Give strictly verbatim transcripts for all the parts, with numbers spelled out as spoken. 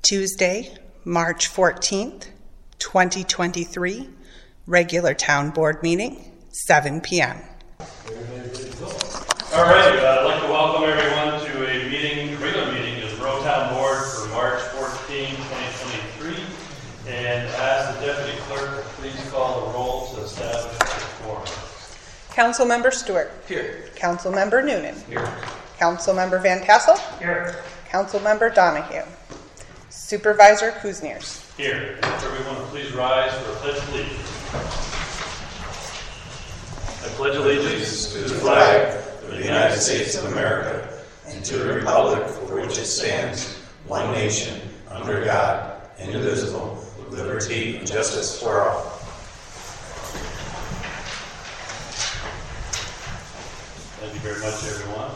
Tuesday, March fourteenth, twenty twenty-three, regular town board meeting, seven p m All right, uh, I'd like to welcome everyone to a meeting, regular meeting of the Monroe Town Board for March fourteenth, twenty twenty-three. And ask the deputy clerk to please call the roll to establish the quorum. Councilmember Stewart. Here. Councilmember Noonan. Here. Councilmember Van Tassel. Here. Councilmember Donahue. Supervisor Kuzniers. Here. If everyone please rise for a pledge of allegiance. I pledge allegiance to the flag of the United States of America and to the republic for which it stands, one nation, under God, indivisible, with liberty and justice for all. Thank you very much, everyone.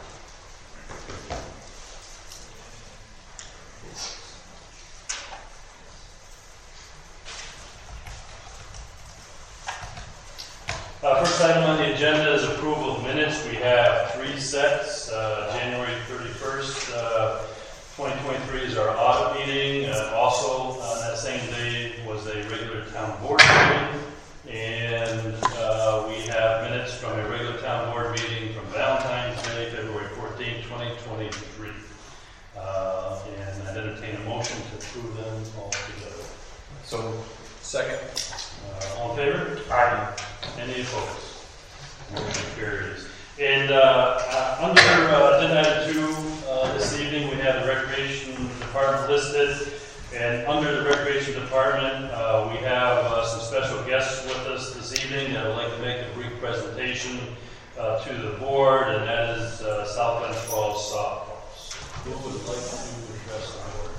Uh, first item on the agenda is approval of minutes. We have three sets. Uh, January thirty-first, uh, twenty twenty-three is our audit meeting. Uh, also on that same day was a regular town board meeting. And uh, we have minutes from a regular town board meeting from Valentine's Day, February fourteenth, twenty twenty-three. Uh, and I'd entertain a motion to approve them all together. So, second. Uh, all in favor? Aye. Any opposed? Motion carries. And uh, uh, under uh, agenda item two uh, this evening, we have the Recreation Department listed. And under the Recreation Department, uh, we have uh, some special guests with us this evening that would like to make a brief presentation uh, to the board, and that is uh, South Bend Falls Softballs. Who would like to address the board?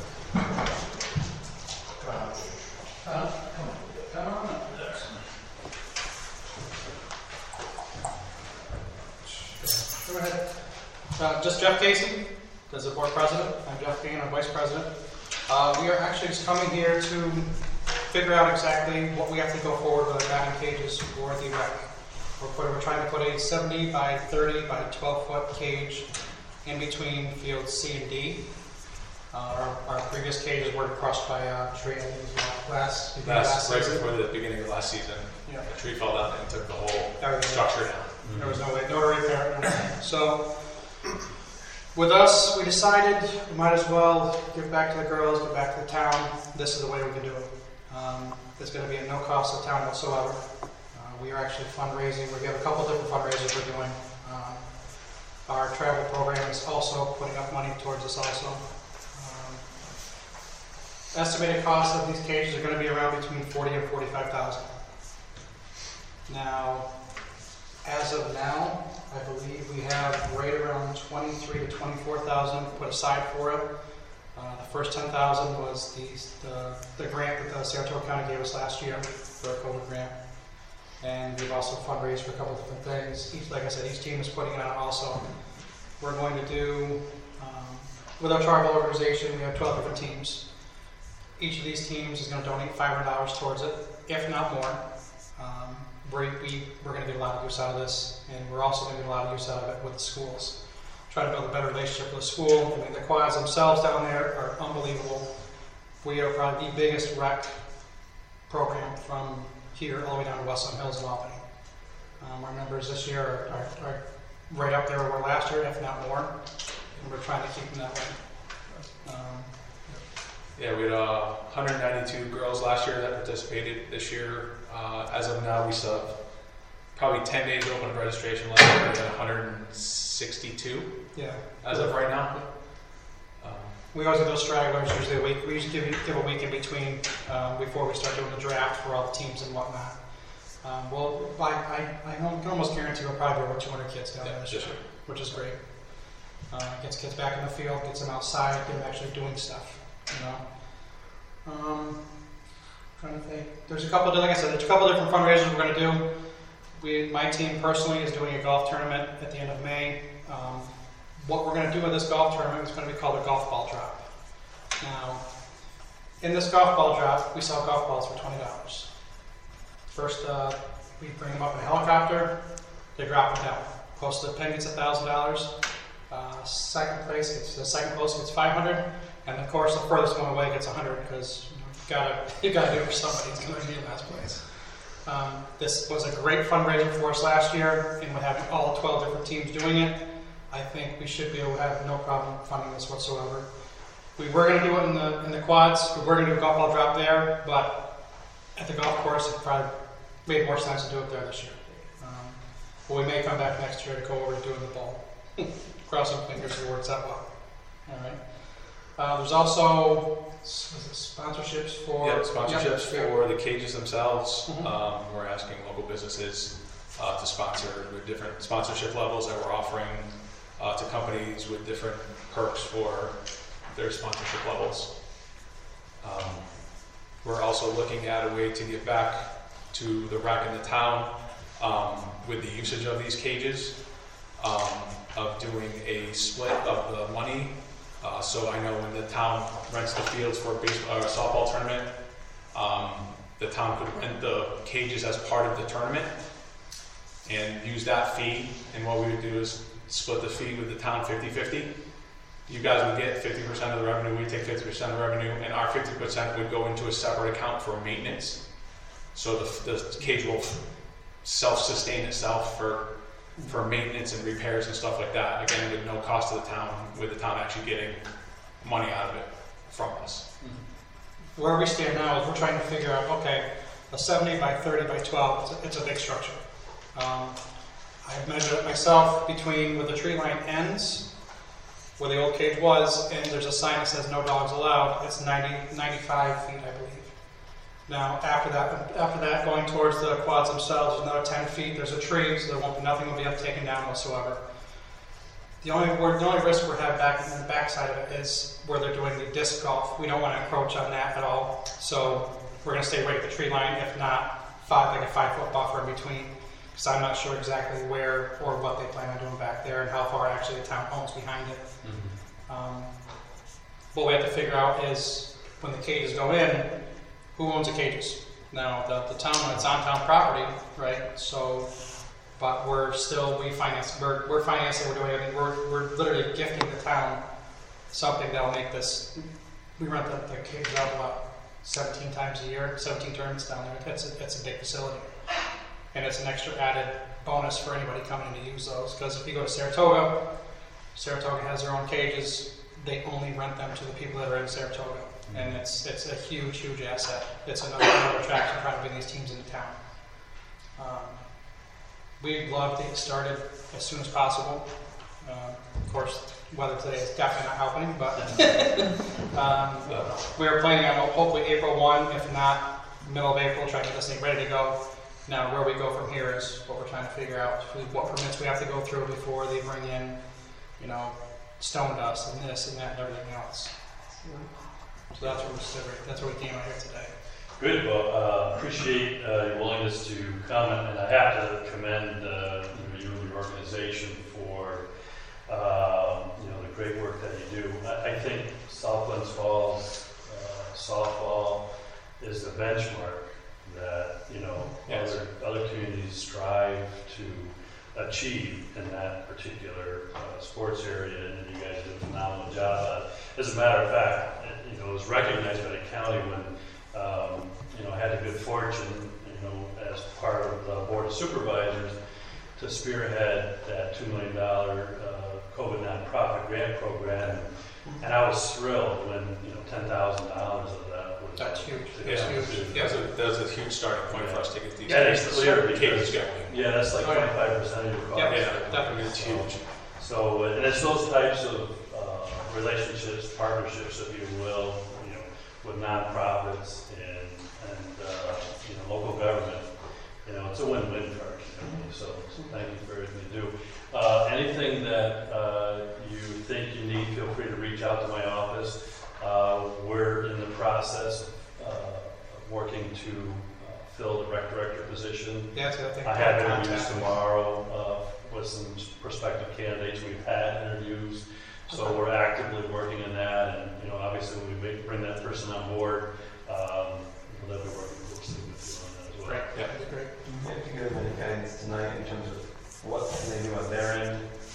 Uh, come on. Come on up. Go ahead. Uh, just Jeff Casey, as the board president. I'm Jeff Bean, I'm vice president. Uh, we are actually just coming here to figure out exactly what we have to go forward with our batting cages for the rec. We're, putting, we're trying to put a seventy by thirty by twelve foot cage in between fields C and D. Uh, our, our previous cages were crushed by a tree. I think it was last, Last, last right season. before the beginning of last season, Yeah. a tree fell down and took the whole Everything. structure down. There was no way, no repair. So, with us, we decided we might as well give back to the girls, give back to the town. This is the way we can do it. Um, it's going to be at no cost to the town whatsoever. Uh, we are actually fundraising. We have a couple different fundraisers we're doing. Um, our travel program is also putting up money towards this also. Um, estimated cost of these cages are going to be around between forty and forty-five thousand. Now, as of now, I believe we have right around twenty-three to twenty-four thousand put aside for it. Uh, the first ten thousand was the, the the grant that the Saratoga County gave us last year for a COVID grant, and we've also fundraised for a couple of different things. Each, like I said, each team is putting it out. Also, we're going to do um, with our tribal organization. We have twelve different teams. Each of these teams is going to donate five hundred dollars towards it, if not more. Um, We, we, we're going to get a lot of use out of this, and we're also going to get a lot of use out of it with the schools. Try to build a better relationship with the school. I mean, the quads themselves down there are unbelievable. We are probably the biggest rec program from here all the way down to Westland Hills and Albany. Um, our numbers this year are, are, are right up there where we were last year, if not more, and we're trying to keep them that way. Um, Yeah, we had uh, one hundred ninety-two girls last year that participated this year. Uh, as of now, we still have probably ten days open of registration left. We're at one hundred sixty-two yeah. as of right now. Um, We always have those stragglers, usually a week. We usually give, give a week in between um, before we start doing the draft for all the teams and whatnot. Um, well, I, I, I can almost guarantee we'll probably have over two hundred kids down Yeah, there this this year, year. which is great. Uh, gets kids back in the field, gets them outside, get them actually doing stuff, you know. Um, trying to think. There's a couple, of, like I said, there's a couple of different fundraisers we're going to do. We, my team personally is doing a golf tournament at the end of May. Um, what we're going to do with this golf tournament is going to be called a golf ball drop. Now, in this golf ball drop, we sell golf balls for twenty dollars. First, uh, we bring them up in a helicopter, they drop them down. Close to the pin gets one thousand dollars. Uh, second place gets, the second close gets five hundred dollars, And of course, the furthest one away gets one hundred because you gotta you gotta do it for somebody. It's going to be in last place. Um, this was a great fundraiser for us last year, and with having all twelve different teams doing it, I think we should be able to have no problem funding this whatsoever. We were going to do it in the in the quads. We were going to do a golf ball drop there, but at the golf course, it probably made more sense to do it there this year. Um, but we may come back next year to go over to doing the ball. Crossing fingers it works out well. All right. Uh, there's also was it sponsorships for Yeah, sponsorships Yep. for the cages themselves. Mhm. Um, we're asking local businesses uh, to sponsor with different sponsorship levels that we're offering uh, to companies with different perks for their sponsorship levels. Um, we're also looking at a way to get back to the rec in the town um, with the usage of these cages, um, of doing a split of the money. Uh, so I know when the town rents the fields for a baseball or a softball tournament, um, the town could rent the cages as part of the tournament and use that fee. And what we would do is split the fee with the town fifty fifty. You guys would get fifty percent of the revenue, we take fifty percent of the revenue, and our fifty percent would go into a separate account for maintenance. So the, the cage will self-sustain itself for for maintenance and repairs and stuff like that. Again, with no cost to the town, with the town actually getting money out of it from us. Where we stand now is we're trying to figure out, okay, a seventy by thirty by twelve, it's a, it's a big structure. Um, I've measured it myself between where the tree line ends, where the old cage was, and there's a sign that says no dogs allowed. It's ninety, ninety-five feet, I believe. Now, after that, after that, going towards the quads themselves, there's another ten feet. There's a tree, so there won't be, nothing will be up taken down whatsoever. The only the only risk we're having back in the backside of it is where they're doing the disc golf. We don't want to encroach on that at all, so we're going to stay right at the tree line. If not, five like a five foot buffer in between, because I'm not sure exactly where or what they plan on doing back there and how far actually the town owns behind it. Mm-hmm. Um, what we have to figure out is when the cages go in, who owns the cages? Now, the, the town, when it's on town property, right? So, but we're still, we finance, we're, we're financing, we're doing everything, we're, we're literally gifting the town something that'll make this, we rent the, the cages out about seventeen times a year, seventeen tournaments down there. It's a, it's a big facility. And it's an extra added bonus for anybody coming in to use those. Because if you go to Saratoga, Saratoga has their own cages, they only rent them to the people that are in Saratoga. And it's it's a huge, huge asset. It's another, another attraction trying to bring these teams into town. Um, we'd love to get started as soon as possible. Uh, of course, weather today is definitely not helping, but um, we're planning on hopefully April first, if not middle of April, trying to get this thing ready to go. Now, where we go from here is what we're trying to figure out. What permits we have to go through before they bring in, you know, stone dust and this and that and everything else. So that's where we stood right. That's where we came out here today. Good. Well, uh, appreciate uh, your willingness to come, and I have to commend uh, you and your organization for uh, you know the great work that you do. I, I think South Glens Falls uh, softball is the benchmark that you know yes. other other communities strive to achieve in that particular uh, sports area, and you guys did a phenomenal job at it. As a matter of fact, it, you know, it was recognized by the county when um, you know I had the good fortune, you know, as part of the board of supervisors, to spearhead that two million dollar uh, COVID nonprofit grant program, and I was thrilled when you know ten thousand dollars of that was. That's huge. Yeah, That's huge. yeah, so that was a huge starting point yeah. for us to get these Yeah, it's clear cages going. Yeah, that's like Oh, yeah. twenty-five percent of your cost. Yep. Yeah, Definitely. it's huge. So, uh, and it's those types of uh, relationships, partnerships, if you will, you know, with nonprofits and and uh, you know local government. You know, it's a win-win for our community. So, so thank you for everything you do. Uh, anything that uh, you think you need, feel free to reach out to my office. Uh, we're in the process of uh, working to uh, fill the rec director position. Yeah, that's the other thing. I have Contact. interviews tomorrow uh, with some prospective candidates. We've had interviews, so Okay. we're actively working on that. And you know, obviously, when we make, bring that person on board, um, they'll be working closely with you on that as well. Great. Yeah. That'd be great. If you give them any guidance tonight in terms of what can they do on their end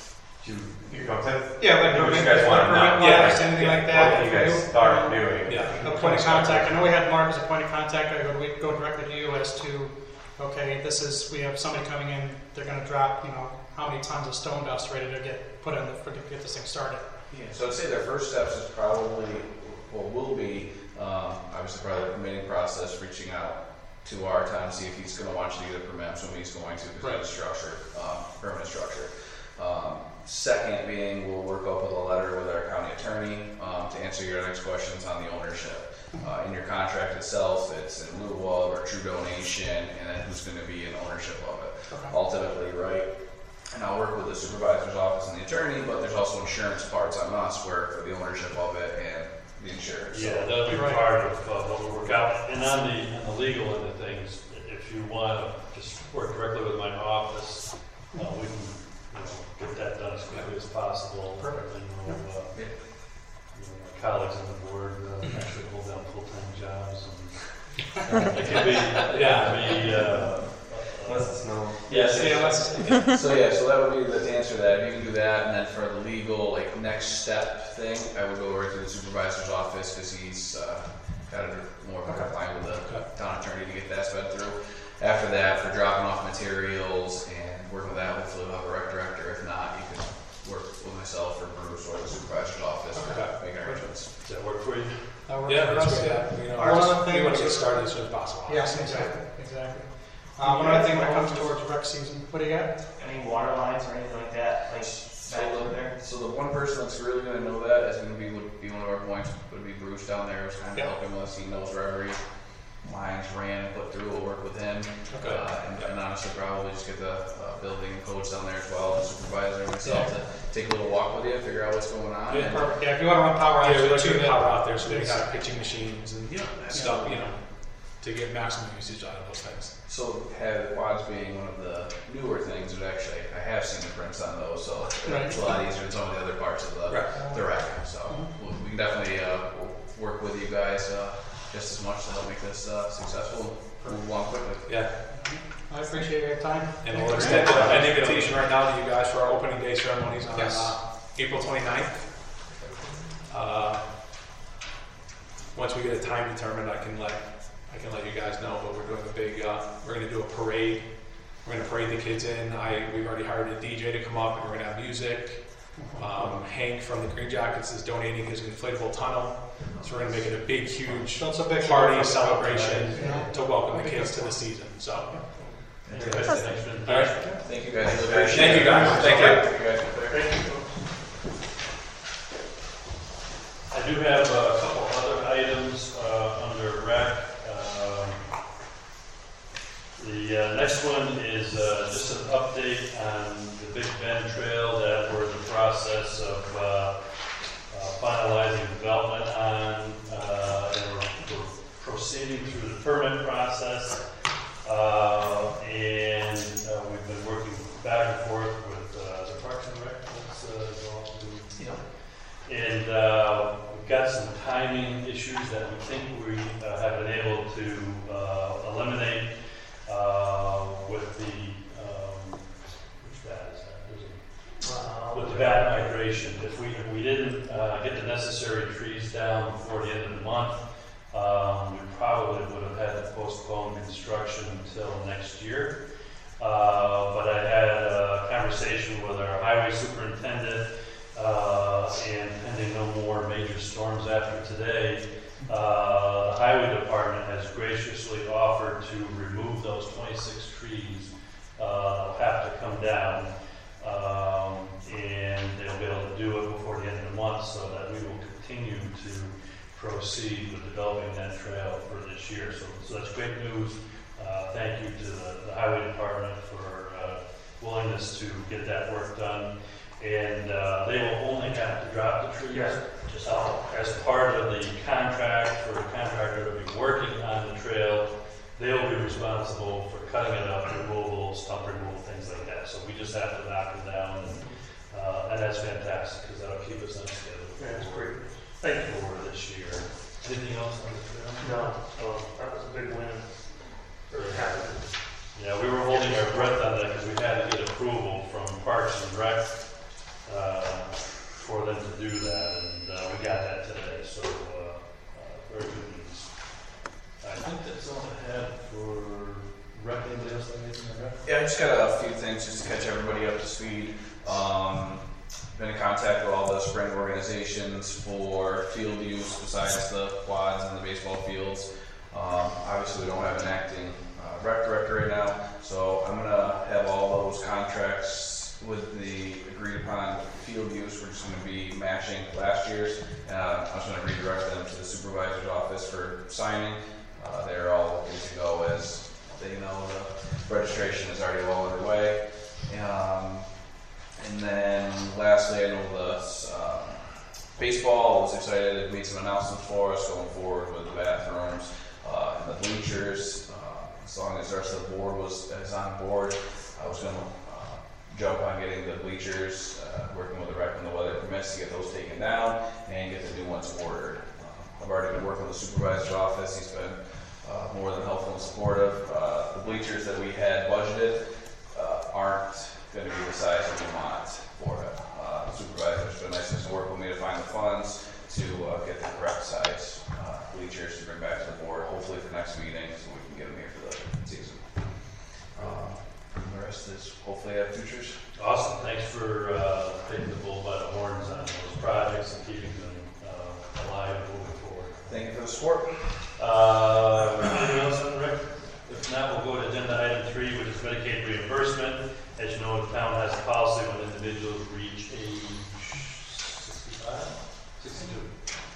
You, you come to? Yeah, like What permit, you guys want permit now? wise, Yeah. anything Yeah. like that. What you guys You- thought of doing? Yeah. A point of contact. I know we had Mark as a point of contact. I go, we go directly to you as to, okay, this is, we have somebody coming in, they're gonna drop, you know, how many tons of stone dust ready to get put in the, for, to get this thing started. Yeah, so I'd say their first steps is probably, well, will be, um, obviously probably the permitting process, reaching out to our town, see if he's gonna want you to get a permit, I'm assuming he's going to, because it's a structure, um, permanent structure. Um, second being, we'll work up with a letter with our county attorney, um, to answer your next questions on the ownership. Uh, in your contract itself, it's in lieu of or true donation, and then who's gonna be in ownership of it. Okay. Ultimately, right? And I'll work with the supervisor's office and the attorney, but there's also insurance parts on us where for the ownership of it and the insurance. So- Yeah, that'll be Right. part of uh, what we work out. And on the, on the legal end of things, if you want to just work directly with my office, uh, we can, you know, get that done as quickly as possible. Perfect. And, you know, uh, Yeah. you know, my colleagues on the board uh, actually hold down full-time jobs. And, uh, it can be, yeah, be, uh, Unless it's no. yes, Yeah, let's, So yeah, so that would be the to answer that. If you can do that, and then for the legal like next step thing, I would go right to the supervisor's office because he's uh, got a more compliant with the Okay. town attorney to get that sped through. After that, for dropping off materials and working with that, hopefully we'll have a rec director. If not, you can work with myself or Bruce or the supervisor's office for Okay. making arrangements. does that work for you? that works Yeah, for that's us. great. Yeah, you know, One just- other thing we want to was- get started as soon as possible. Yes, exactly, exactly. Uh, one other thing when it comes towards rec season, what do you got? Any water lines or anything like that, like So back the, over there? so the one person that's really going to know that is going to be would be one of our points would be Bruce down there, who's kind of Yeah. helping us. He knows where every lines ran and put through. We'll work with him, Okay. uh, and, and honestly, probably just get the uh, building codes down there as well, the supervisor and myself to take a little walk with you, figure out what's going on. Yeah, and, Perfect, yeah, if you wanna run power Yeah, we actually like to too, get then- power out there, so we got pitching machines and Yeah. stuff, you know, to get maximum usage out of those things. So, have quads being one of the newer things, which actually I have seen the prints on those, so Right. it's a lot easier than some of the other parts of the Right. the rack. So we'll, we can definitely uh, work with you guys uh, just as much to help make this uh, successful and move along quickly. Yeah, I appreciate your time. and we'll extend an invitation right now to you guys for our opening day ceremonies on Yes. uh, April twenty-ninth. Uh, once we get a time determined, I can let I can let you guys know. But we're doing a big. Uh, we're going to do a parade. We're going to parade the kids in. I we've already hired a D J to come up, and we're going to have music. Um, Hank from the Green Jackets is donating his inflatable tunnel, so we're going to make it a big, huge So it's a big party celebration Yeah. to welcome the kids to the season. So, Thanks for the extra all invitation. right. Thank you guys. Really appreciate Thank you, guys. Thank you. Thank you guys. Thank you. I do have a couple other items uh, under rec. Um, The uh, next one is uh, just an update on the Big Bend Trail that we're in the process of uh, uh, finalizing development on, uh, and we're, we're proceeding through the permit process. Uh, and uh, we've been working back and forth with uh, the Parks and Rec. That's, uh, going to- Yeah. And uh, we've got some timing issues that we think we uh, have been able to uh, eliminate uh, with the, um, which bat is that? There's a- With the bat migration. If we, if we didn't uh, get the necessary trees down before the end of the month, um, we probably would have had to postpone construction until next year. Uh, but I had a conversation with our highway superintendent, uh, and pending no more major storms after today, uh, the highway department has graciously offered to remove those twenty-six trees. Uh, they'll have to come down, um, and they'll be able to do it before the end of the month, so that we will continue to proceed with developing that trail for this year. So, so that's great news. Uh, thank you to the, the highway department for uh, willingness to get that work done. And uh, they will only have to drop the trees. Yes. Just uh, as part of the contract for the contractor to be working on the trail, they will be responsible for cutting it up, removal, stump removal, things like that. So we just have to knock them down, and, uh, and that's fantastic because that'll keep us on schedule. That's great. Thank you for this year. Anything else on the trail? No, so that was a big win. For happening. Yeah, we were holding our breath on that because we had to get approval from Parks and Rec. Uh, just got a few things just to catch everybody up to speed. Um, been in contact with all the spring organizations for field use besides the quads and the baseball fields. Um, obviously, we don't have an acting uh, rec director right now, so I'm gonna have all those contracts with the agreed upon field use. We're just gonna be matching last year's. Uh, I'm just gonna redirect them to the supervisor's office for signing. Uh, they're all looking to go as they know the registration is already well underway. Um, and then lastly, I know the um, baseball was excited. It made some announcements for us going forward with the bathrooms uh, and the bleachers. Uh, as long as the rest of the board was is on board, I was going to uh, jump on getting the bleachers, uh, working with the rec when the weather permits to get those taken down and get the new ones ordered. Uh, I've already been working with the supervisor's office. He's been Uh, more than helpful and supportive. Uh, the bleachers that we had budgeted uh, aren't going to be the size that we want for it. Uh, the supervisor's been nice to work with me to find the funds to uh, get the correct size uh, bleachers to bring back to the board, hopefully for next meeting, so we can get them here for the season. Um, the rest is hopefully have futures. Awesome. Thanks for uh, taking the bull by the horns on those projects and keeping them uh, alive and moving forward. Thank you for the support. Uh, anything else on the record? If not, we'll go to agenda item three, which is Medicaid reimbursement. As you know, the town has a policy when individuals reach age sixty-five? sixty-two.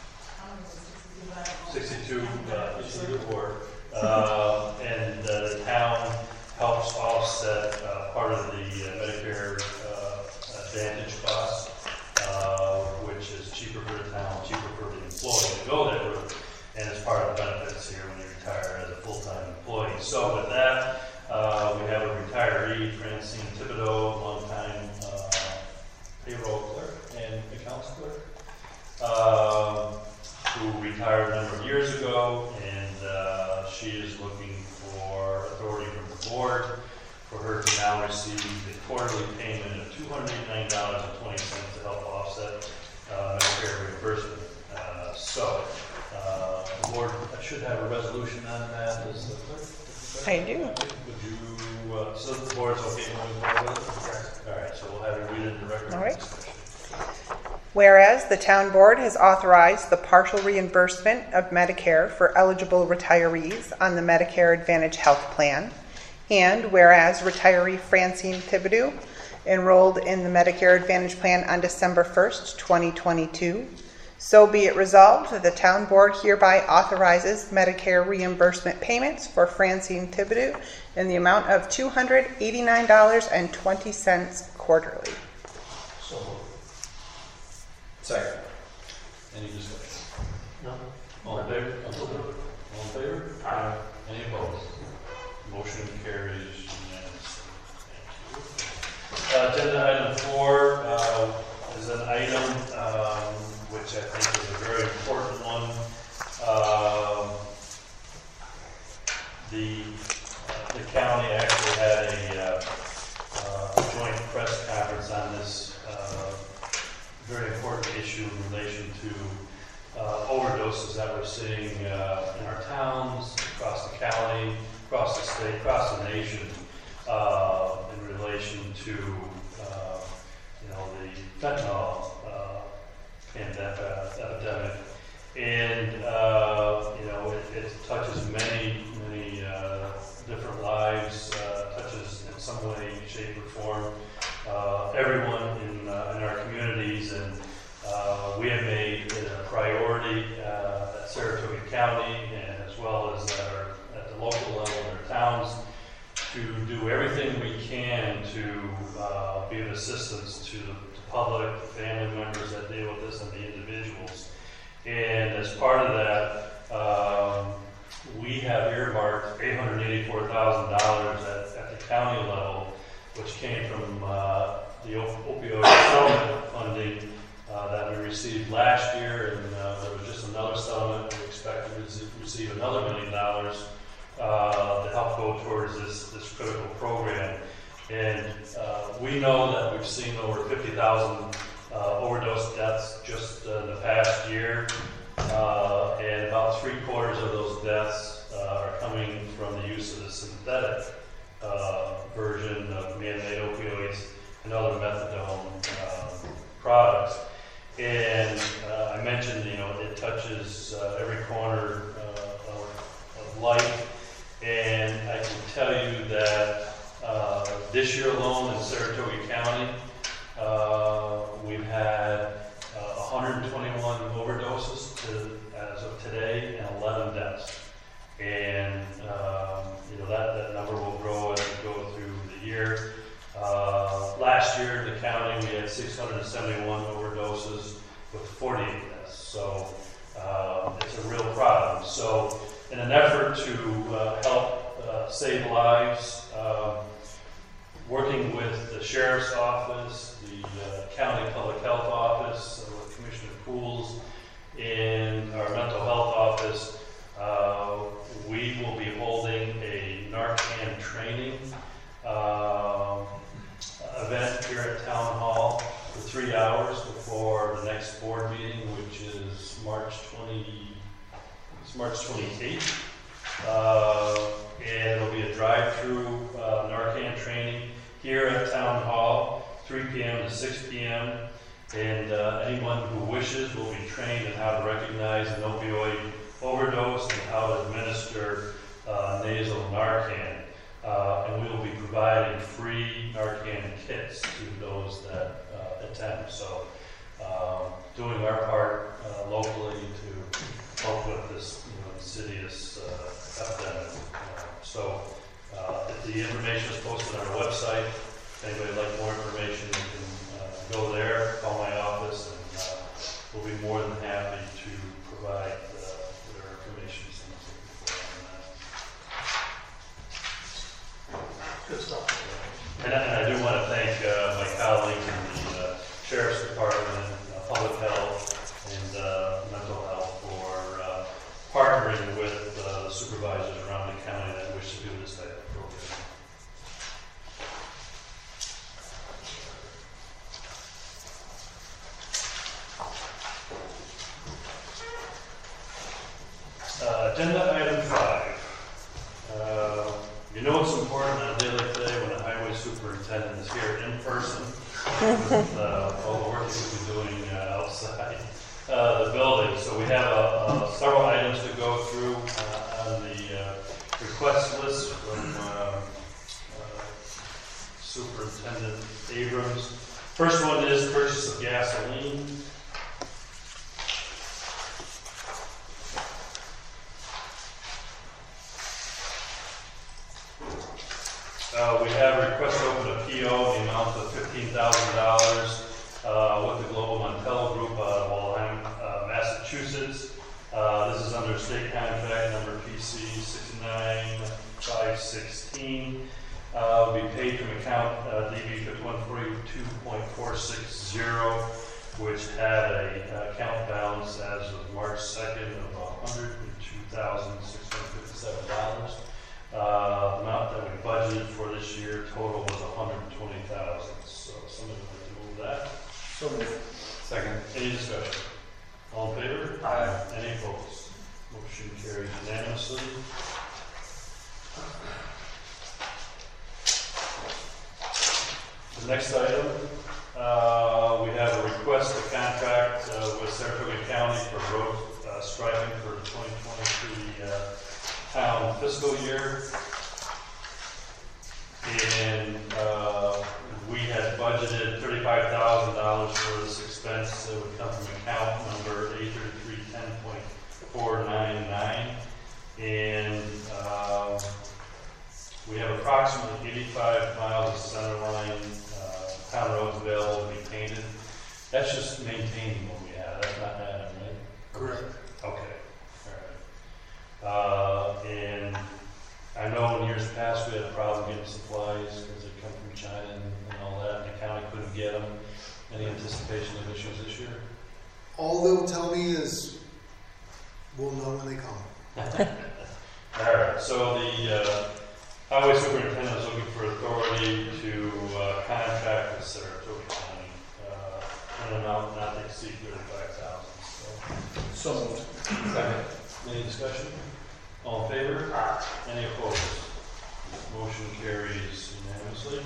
sixty-two, uh, issue or, uh, and uh, the town helps offset uh, part of the uh, Medicare uh, Advantage costs, uh, which is cheaper for the town, cheaper for the employee to go that route. And it's part of the benefits here when you retire as a full-time employee. So with that, uh, we have a retiree, Francine Thibodeau, longtime uh, payroll clerk and accounts clerk, uh, who retired a number of years ago, and uh, she is looking for authority from the board for her to now receive the quarterly payment of two hundred eighty-nine dollars and twenty cents to help offset uh, Medicare reimbursement. Uh, so. Uh, the board should have a resolution on that. Is the clerk? I do. Would you, uh, so the board's okay moving forward with it? All right, so we'll have it read it in the record. All right. Whereas the town board has authorized the partial reimbursement of Medicare for eligible retirees on the Medicare Advantage Health Plan, and whereas retiree Francine Thibodeau enrolled in the Medicare Advantage Plan on December first, twenty twenty-two, so be it resolved that the town board hereby authorizes Medicare reimbursement payments for Francine Thibodeau in the amount of two hundred eighty-nine dollars and twenty cents quarterly. So, Second. any discussion? No. All in favor? All in favor? Aye. Any opposed? Motion carries unanimously. Thank you. Uh, agenda item four uh, is an item um, which I think is a very important one. Um, the uh, the county actually had a, uh, uh, joint press conference on this uh, very important issue in relation to uh, overdoses that we're seeing uh, in our towns, across the county, across the state, across the nation, uh, in relation to uh, you know the fentanyl uh, pandemic, epidemic, and uh, you know it, it touches many, many uh, different lives, uh, touches in some way, shape, or form uh, everyone in uh, in our communities, and uh, we have made it a priority uh, at Saratoga County, and as well as at, our, at the local level in our towns, to do everything we can to uh, be of assistance to the public, the family members that deal with this, and the individuals. And as part of that, um, we have earmarked eight hundred eighty-four thousand dollars at, at the county level, which came from uh, the opioid settlement funding uh, that we received last year, and uh, there was just another settlement. We expect to receive another million dollars uh, to help go towards this, this critical program. And uh, we know that we've seen over fifty thousand uh, overdose deaths just uh, in the past year, uh, and about three quarters of those deaths uh, are coming from the use of the synthetic uh, version of man-made opioids and other methadone um, products. And uh, I mentioned, you know, it touches uh, every corner uh, of, of life. And I can tell you that uh, this year alone in Saratoga County, uh, we've had uh, one hundred twenty-one overdoses to, as of today and eleven deaths. And um, you know that, that number will grow as we go through the year. Uh, last year in the county we had six hundred seventy-one overdoses with forty-eight deaths. So uh, it's a real problem. So in an effort to uh, help uh, save lives, uh, working with the Sheriff's Office, the uh, County Public Health Office, uh, with Commissioner Pools, and our Mental Health Office, uh, we will be holding a Narcan training uh, event here at Town Hall for three hours before the next board meeting, which is March twentieth. It's March twenty-eighth. Uh, and it'll be a drive-through uh, Narcan training here at Town Hall, three p.m. to six p.m. And uh, anyone who wishes will be trained in how to recognize an opioid overdose and how to administer uh, nasal Narcan. Uh, and we will be providing free Narcan kits to those that uh, attend. So uh, doing our part uh, locally to help with this you know, insidious uh, epidemic. Uh, so uh, the information is posted on our website. If anybody would like more information, you can uh, go there, call my office, and uh, we'll be more than happy to provide uh, their information. Good stuff. And I, and I do want to thank uh, my colleagues in the uh, Sheriff's Department, uh, Public Health, and uh, Mental Health for uh, partnering with uh, the supervisors around the county that wish to do this type of program. Uh, agenda item five. Uh, you know it's important on a day like today when the highway superintendent is here in person with uh, all the work he's been doing uh, outside uh, the building. So we have uh, uh, several items to go through uh, on the uh, request list from uh, uh, Superintendent Abrams. First one is purchase of gasoline. Uh, we have a request to open a P O in the amount of fifteen thousand dollars uh, with the Global Montello Group out of Walheim, uh, Massachusetts. Uh, this is under state contract number P C six nine five one six. Uh, will be paid from account uh, D B fifty-one forty-two point four six zero, which had a uh, account balance as of March second of one hundred two thousand six hundred fifty-seven dollars. Uh, the amount that we budgeted for this year total was one hundred twenty thousand dollars. So somebody would like to move that. So moved. Second. Any discussion? All in favor? Aye. Any opposed? Motion carries unanimously. The next item, uh, we have a request to contract uh, with Saratoga County for road uh, striping for the twenty twenty-three uh, town fiscal year. And uh, we had budgeted thirty-five thousand dollars for this expense that would come from account number A thirty-three ten point four nine nine. And uh, we have approximately eighty-five miles of center line uh, town roads available to be painted. That's just maintaining what we have. That's not adding, right? Correct. Okay. All right. Uh, and I know in years past we had a problem getting supplies because they come from China and, and all that, and the county couldn't get them. Any anticipation of issues this year? All they'll tell me is we'll know when they come. All right. So the uh, highway superintendent is looking for authority to uh, contract with Saratoga County uh, in an amount not to exceed thirty-five thousand dollars. So, So moved. second. Any discussion? All in favor? Any opposed? Motion carries unanimously.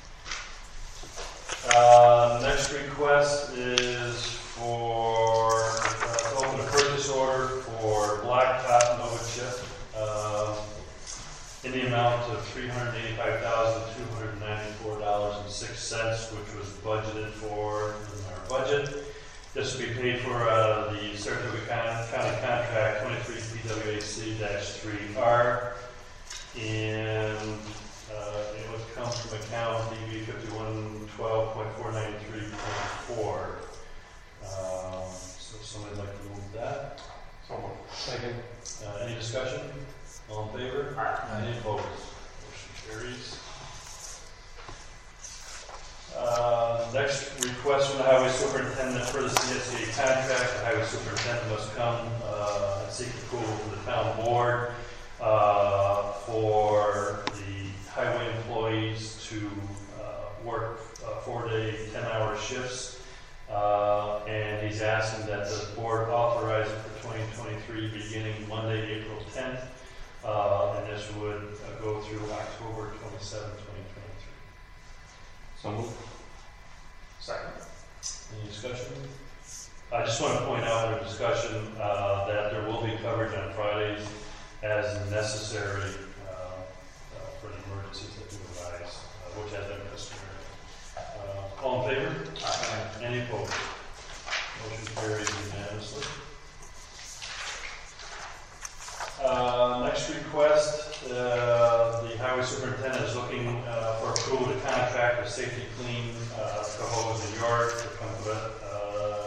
Uh, next request is for, uh, to open a purchase order for Blacktop Nova Chip, uh, in the amount of three hundred eighty-five thousand, two hundred ninety-four dollars and six cents, which was budgeted for in our budget. This will be paid for uh, the Saratoga County Contract twenty-three P W A C three R, and uh, it would come from account D B fifty-one twelve point four nine three point four. Um, so somebody'd like to move that? Someone. Second. Uh, any discussion? All in favor? Aye. Any opposed? Motion carries. Uh, next request from the highway superintendent for the C S C A contract. The highway superintendent must come uh, and seek approval from the town board uh, for the highway employees to uh, work uh, four-day, ten-hour shifts. Uh, and he's asking that the board authorize it for twenty twenty-three beginning Monday, April tenth. Uh, and this would uh, go through October twenty-seventh, twenty twenty-three. So moved. Second. Any discussion? I just want to point out in the discussion uh, that there will be coverage on Fridays as necessary uh, uh, for the emergencies that do arise, uh, which has been customary. Uh, all in favor? Aye. Any opposed? Motion carries unanimously. Uh, next request, uh, the highway superintendent is looking uh, for approval to contract with Safety Clean, uh, Cohoes, New York, to come with uh,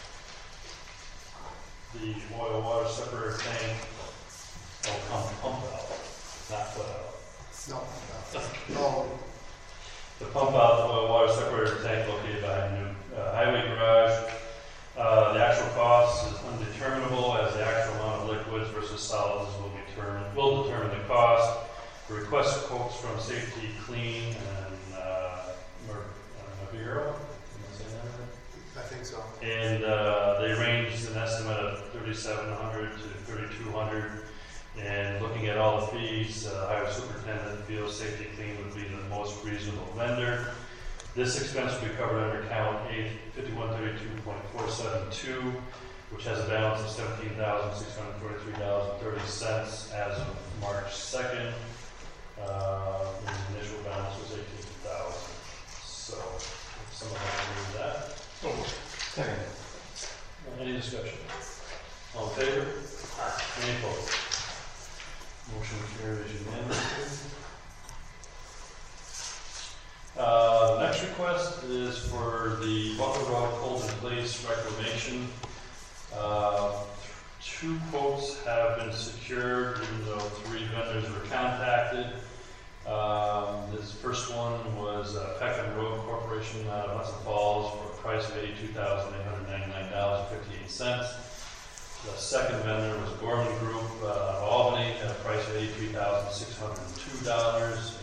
the oil water separator tank. Oh, pump, pump out, not put out. No, no. The pump out the oil water separator tank located behind the new uh, highway garage. Uh, the actual cost is undeterminable, as the actual amount of liquids versus solids will determine will determine the cost. The request quotes from Safety Clean and uh, Maviro. I think so. And uh, they ranged an estimate of thirty-seven hundred to thirty-two hundred. And looking at all the fees, uh, highway superintendent feels Safety Clean would be the most reasonable vendor. This expense will be covered under account A fifty-one thirty-two point four seven two, which has a balance of seventeen thousand six hundred forty-three dollars and thirty cents as of March second. Uh, the initial balance was eighteen thousand dollars. So, if someone wants to move that. Second. Any discussion? All in favor? Any opposed? Motion carries unanimously. Uh, next request is for the Butler Road Colton Place reclamation. Uh, two quotes have been secured, even though three vendors were contacted. Um, this first one was uh, Peckham Road Corporation out of Hudson Falls for a price of eighty-two thousand eight hundred ninety-nine dollars and fifty-eight cents. The second vendor was Gorman Group uh, out of Albany at a price of eighty-three thousand six hundred two dollars.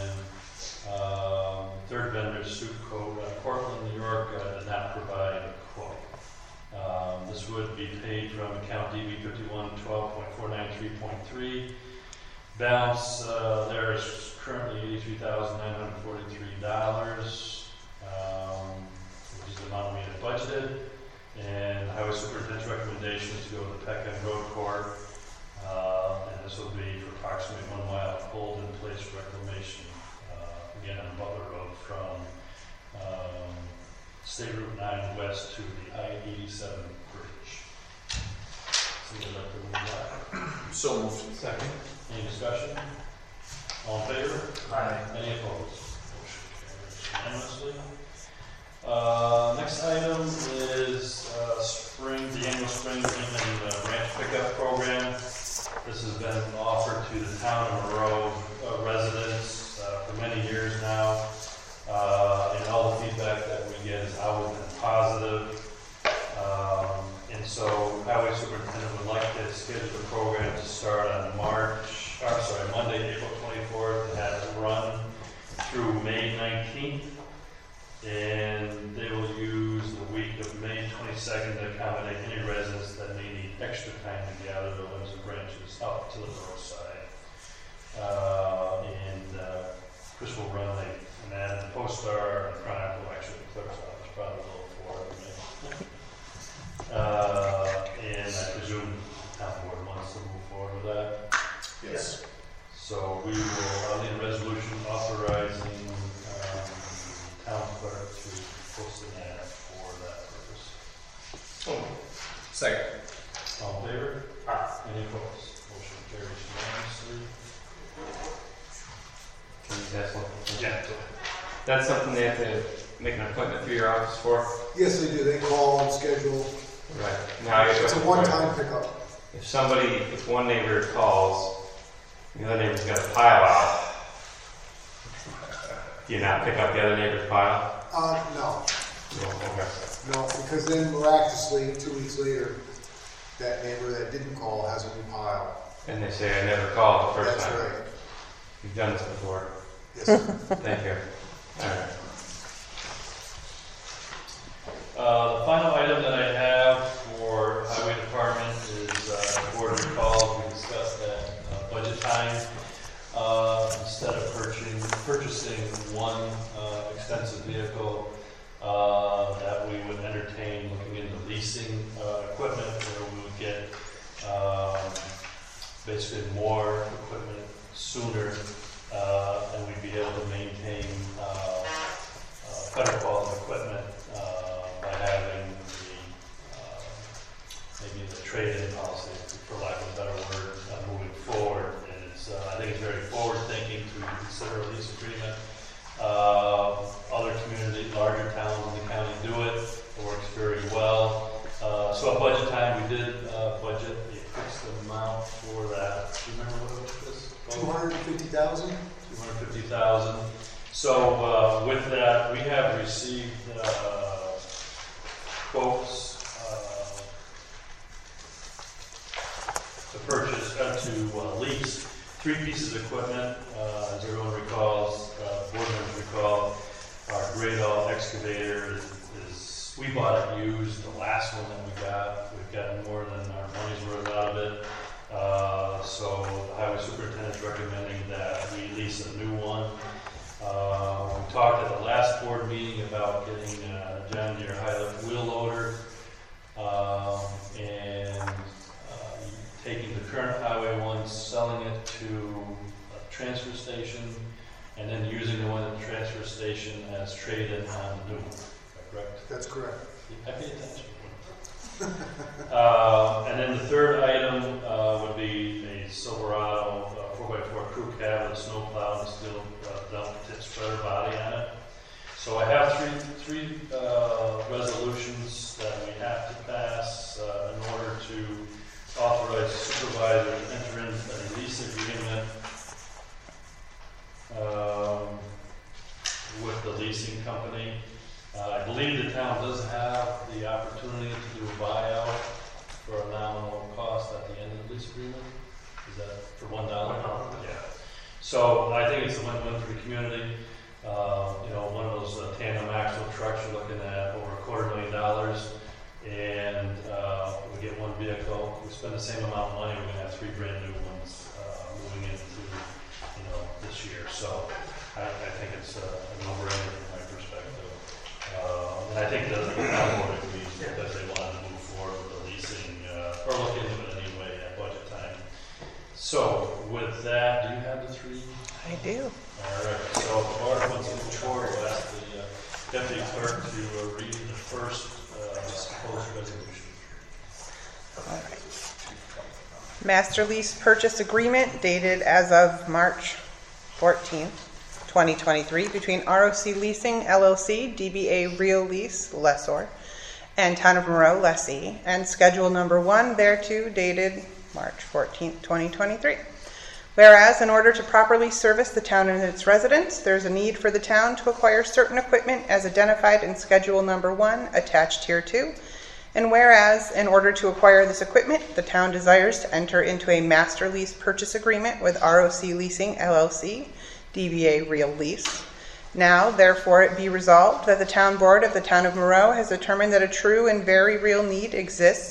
Um, third vendor, Suitco, uh, Portland, New York, uh, did not provide a quote. Um, this would be paid from account D B fifty-one twelve point four nine three point three. Balance uh, there is currently eighty-three thousand nine hundred forty-three dollars, um, which is the amount we had budgeted. And highway superintendent's recommendation is to go with the Peckham Road Corp. Uh, and this will be for approximately one mile of Colton Place reclamation. Again, on Butler Road from um, State Route nine west to the I eighty-seven bridge. Somebody like to move that? So moved. Second. Any discussion? All in favor? Aye. Any opposed? Motion carries unanimously. Uh, next item is uh, spring, the annual spring and uh, branch pickup program. This has been offered to the town of Monroe uh, residents Uh, for many years now, uh, and all the feedback that we get has always been positive. Um, and so, highway superintendent would like to schedule the program to start on March, or sorry, Monday, April twenty-fourth, and have it run through May nineteenth. And they will use the week of May twenty-second to accommodate any residents that may need extra time to gather the limbs and branches up to the roadside. Uh, and Chris will run a, an ad in the Post-Star and Chronicle, actually the clerk's office, probably a little for it. Uh, and I presume town board wants to move forward with that. Yes. So we will, I'll need a resolution authorizing um, town clerk to post an ad for that purpose. Second. All in favor? Aye. Any opposed? Motion carries unanimously. Can you ask one? Yeah. That's something they have to make an appointment through your office for? Yes, they do. They call and schedule. Right. Now, I guess It's a one-time pickup. If somebody, if one neighbor calls, the other neighbor's got a pile out, do you not pick up the other neighbor's pile? Uh, no, No, okay. no, because then miraculously, two weeks later, that neighbor that didn't call has a new pile. And they say, I never called the first That's time. right. You've done this before. Yes, sir. Thank you. All right. Uh, the final item that I have for highway department is, uh, board recall, we discussed that, uh, budget time. Uh, instead of purchasing, purchasing one, uh, expensive vehicle, uh, that we would entertain looking into leasing, uh, equipment where we would get, um, basically more equipment sooner, uh, and we'd be able to maintain, uh, uh, better quality equipment, uh, by having the, uh, maybe the trade-in policy, for lack of a better word, uh, moving forward. And it's, uh, I think it's very forward-thinking to consider a lease agreement. Uh, other communities, larger towns in the county do it. It works very well. Uh, so at budget time, we did uh, budget a fixed amount for that. Do you remember what it was? Two hundred and fifty thousand? two hundred fifty thousand. So uh, with that, we have received uh, quotes uh, to purchase, uh, to uh, lease three pieces of equipment. Uh, as everyone recalls, uh, board members recall, our Greydall excavator is, is, we bought it used, the last one that we got. We've gotten more than our money's worth out of it. Uh, so the highway superintendent's recommending that we lease a new one. Uh, we talked at the last board meeting about getting a John Deere high-lift wheel loader, um, and uh, taking the current highway one, selling it to a transfer station, and then using the one at the transfer station as trade-in on the new one. Is that correct? That's correct. I pay attention. uh, and then the third item uh, would be a Silverado uh, four by four crew cab with a snow plow and steel uh, dump tip spreader body on it. So I have three three uh, resolutions that we have to pass uh, in order to authorize the supervisor to enter into a lease agreement um, with the leasing company. Uh, I believe the town does have the opportunity to do a buyout for a nominal cost at the end of the lease agreement. Is that for one dollar? Yeah. So I think it's a win-win for the community. Uh, you know, one of those uh, tandem axle trucks, you're looking at over a quarter million dollars, and uh, we get one vehicle. We spend the same amount of money. We're going to have three brand new ones uh, moving into, you know, this year. So I, I think it's a, a no-brainer from my perspective. Uh, and I think it doesn't have more agrees because they wanted to move forward with the leasing, uh, or look into it anyway at budget time. So with that, do you have the three? I do. All right. So if Mark wants to move forward, we'll ask the uh, deputy clerk to uh, read the first uh, proposed resolution. All right. Master lease purchase agreement dated as of March fourteenth, twenty twenty-three between R O C Leasing L L C, D B A Real Lease Lessor, and Town of Monroe Lessee, and schedule number one thereto dated March fourteenth, twenty twenty-three. Whereas, in order to properly service the town and its residents, there is a need for the town to acquire certain equipment as identified in schedule number one attached here too. And whereas, in order to acquire this equipment, the town desires to enter into a master lease purchase agreement with R O C Leasing L L C, D B A Real Lease. Now, therefore, it be resolved that the town board of the town of Monroe has determined that a true and very real need exists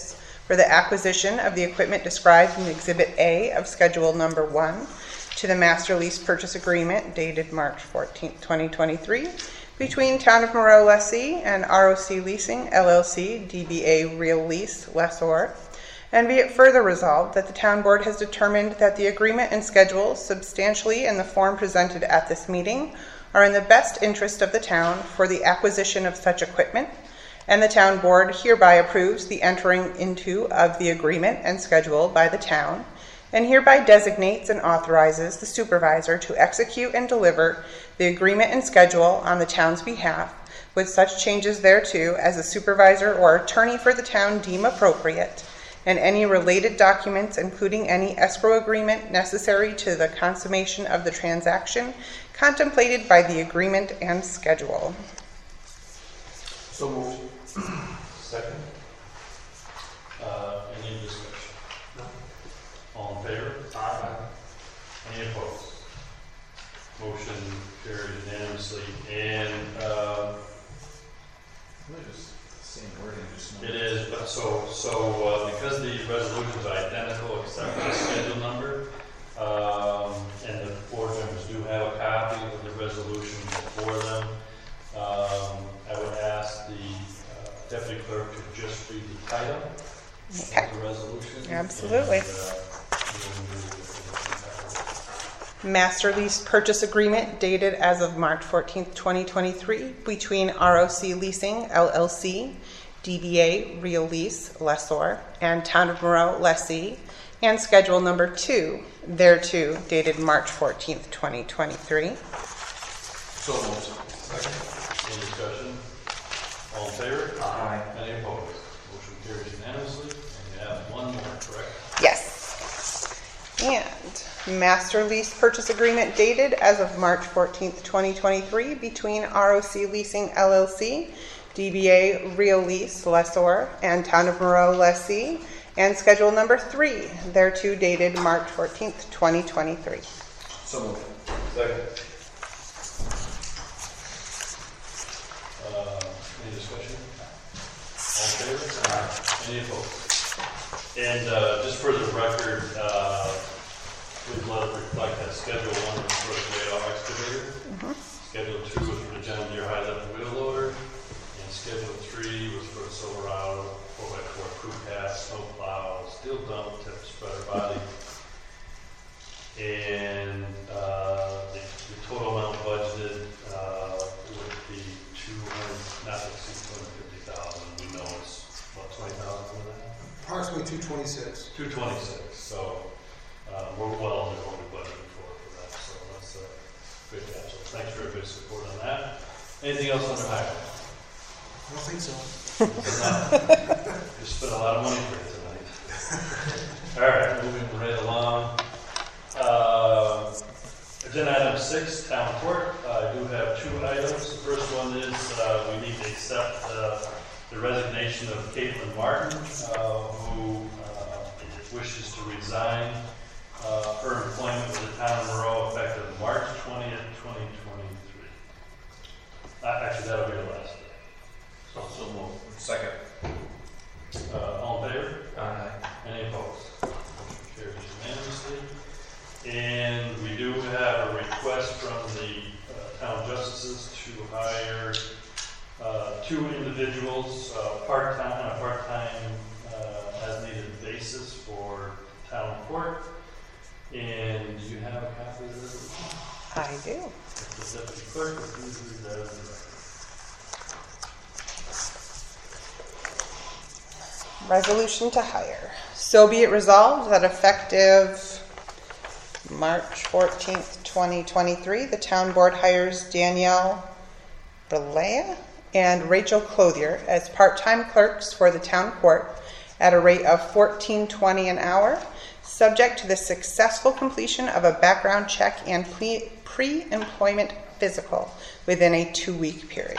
for the acquisition of the equipment described in Exhibit A of Schedule Number one to the Master Lease Purchase Agreement dated March fourteenth, twenty twenty-three between Town of Monroe Lessee and R O C Leasing, L L C, D B A Real Lease, Lessor. And be it further resolved that the Town Board has determined that the agreement and schedule substantially in the form presented at this meeting are in the best interest of the town for the acquisition of such equipment, and the Town Board hereby approves the entering into of the agreement and schedule by the town, and hereby designates and authorizes the supervisor to execute and deliver the agreement and schedule on the town's behalf, with such changes thereto as the supervisor or attorney for the town deem appropriate, and any related documents, including any escrow agreement necessary to the consummation of the transaction contemplated by the agreement and schedule. So moved. Second. Uh, any discussion? No. All in favor? Aye. Any opposed? Motion carried unanimously. And uh, Just same wording, just. it is, but so, so uh, because the resolutions are identical except for the schedule number, um, and the board members do have a copy of the resolution before them, um, I would ask the uh, deputy clerk to just read the title Okay. of the resolution. Absolutely. And, uh, we'll move it. Master Lease Purchase Agreement dated as of March fourteenth, twenty twenty-three between R O C Leasing, L L C, D B A Real Lease, Lessor, and Town of Monroe Lessee, and Schedule Number two, thereto, dated March fourteenth, twenty twenty-three. So moved. Any discussion? All in favor? Aye. Any opposed? Motion carries unanimously. And you have one more, correct? Yes. And Master Lease Purchase Agreement dated as of March fourteenth, twenty twenty-three between R O C Leasing, L L C, D B A Real Lease, Lessor, and Town of Monroe Lessee, and Schedule Number three, thereto dated March fourteenth, twenty twenty-three. So moved. Second. Uh, any discussion? All in favor? Aye. Any opposed? And uh, just for the record, uh, we'd let it reflect that Schedule one was for the J R excavator. Mm-hmm. Schedule two was for the John Deere high level wheel loader. And Schedule three was for the Silverado four by four crew cast, snow plow, steel dump, tip spreader body. And uh, the, the total amount budgeted uh, would be two hundred, not to exceed two hundred fifty thousand. We know it's what, twenty thousand for that? Approximately two twenty-six. Two twenty-six. So uh, we're well under what we budgeted for for that. So that's a good catch. So thanks for everybody's support on that. Anything else under highway? I don't think so. You spent a lot of money for it tonight. All right, moving right along. Uh, agenda item six, town court. Uh, I do have two items. The first one is uh, we need to accept uh, the resignation of Caitlin Martin, uh, who uh, wishes to resign uh, her employment with the town of Monroe effective March twentieth, twenty twenty-three. Uh, actually, that'll be the last day. So, so moved. Second. Uh, all in favor? Aye. Any opposed? Motion carries unanimously. And we do have a request from the uh, town justices to hire uh, two individuals, uh, part-time on a part-time uh, as needed basis for town court. And do you have a copy of the resolution? I do. The deputy clerk, please read that as a Resolution to hire. So be it resolved that effective March fourteenth, twenty twenty-three, the town board hires Danielle Belaya and Rachel Clothier as part-time clerks for the town court at a rate of fourteen twenty an hour, subject to the successful completion of a background check and pre- pre-employment physical within a two-week period.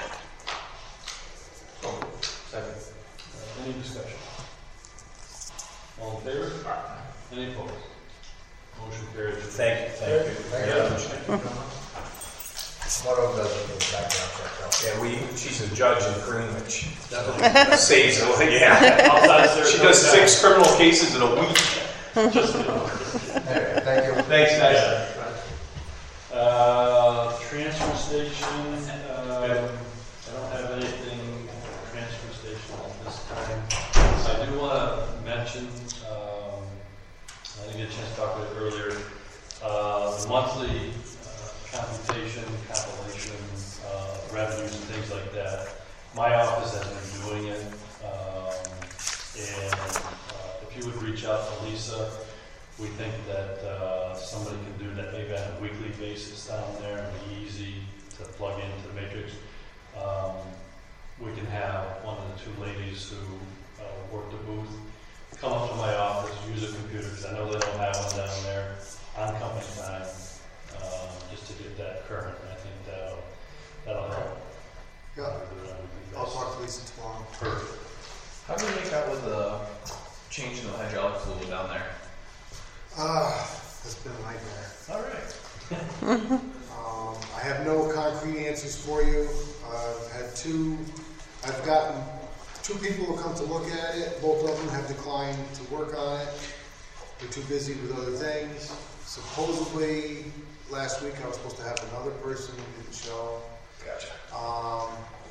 Second. Uh, Any discussion? All in favor? Any opposed? Motion carries. Thank you. Thank you. Thank you. Yeah. One of them doesn't do a background check though. Yeah, we, she's a judge in Greenwich. Definitely saves it, yeah. Outside of She does six criminal cases in a week. Just, you know. Anyway, thank you. Thanks, guys. Yeah. Uh, transfer station, um, I don't have anything transfer station at this time. I do want to mention, um, I didn't get a chance to talk about it earlier, uh, the monthly uh, computation, compilation, uh, revenues and things like that. My office has been doing it, um, and uh, if you would reach out to Lisa, we think that uh, somebody can do that maybe on a weekly basis down there and be easy to plug into the matrix. Um, we can have one of the two ladies who uh, work the booth come up to my office, use a computer, because I know they don't have one down there, on company time, um, just to get that current. And I think that'll, that'll help. Yeah, I'll talk to Lisa tomorrow. Perfect. How do you make out with the changing the hydraulic fluid down there? Ah, it's been a nightmare. All right. Um, I have no concrete answers for you. I've had two, I've gotten two people who come to look at it. Both of them have declined to work on it. They're too busy with other things. Supposedly, last week I was supposed to have another person who didn't show. Gotcha. Um,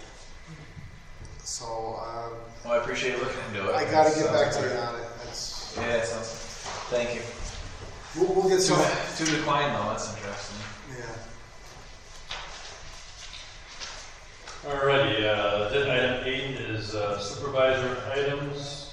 so, um, Well, I appreciate you looking into it. I gotta get Sounds back to good. you on it. That's, Yeah, it sounds. Thank you. we'll, we'll get some, Two, two decline though. That's interesting. yeah. Alrighty, uh, then item eight is uh, supervisor items.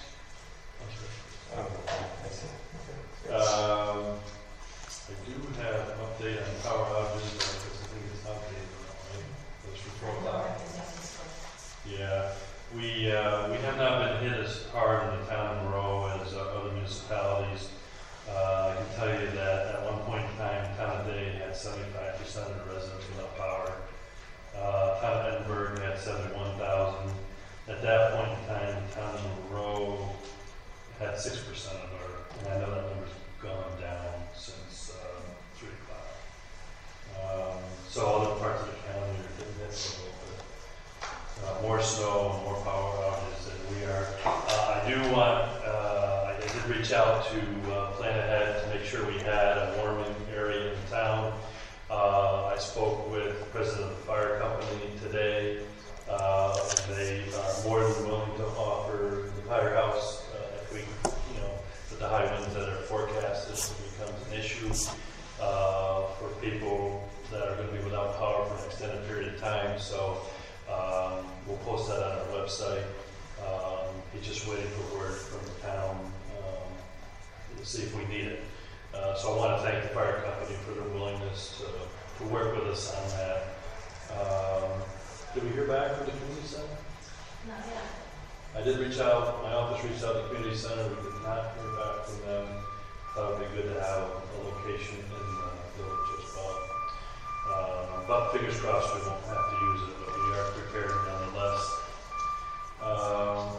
Um, I do have an update on power outages, but I think it's outdated now, right? That's for four o'clock. Yeah, we, uh, we have not been hit as hard in the town of Monroe as uh, other municipalities. Uh, I can tell you that at one point in time, town of Day had seventy-five percent of the residents without power. Uh, town of Edinburgh had seventy-one thousand. At that point in time, the town of Monroe had six percent of our, and I know that number's gone down since uh, three o'clock. Um, so other parts of the county are getting hit a little bit. Uh, more snow, more power outages than we are. Uh, I do want, uh, I did reach out to uh, plan ahead to make sure we had a warming area in town. Uh, I spoke with the president of the fire company today. Uh, they are more than willing to offer the firehouse uh, if we, you know, with the high winds that are forecasted, it becomes an issue uh, for people that are going to be without power for an extended period of time. So um, we'll post that on our website. Um, he's just waiting for word from the town um, to see if we need it. Uh, so I want to thank the fire company for their willingness to, to work with us on that. Um, did we hear back from the community center? Not yet. I did reach out, my office reached out to the community center, we did not hear back from them. Thought it would be good to have a location in the village as well. Um, but fingers crossed we won't have to use it, but we are prepared nonetheless. Um,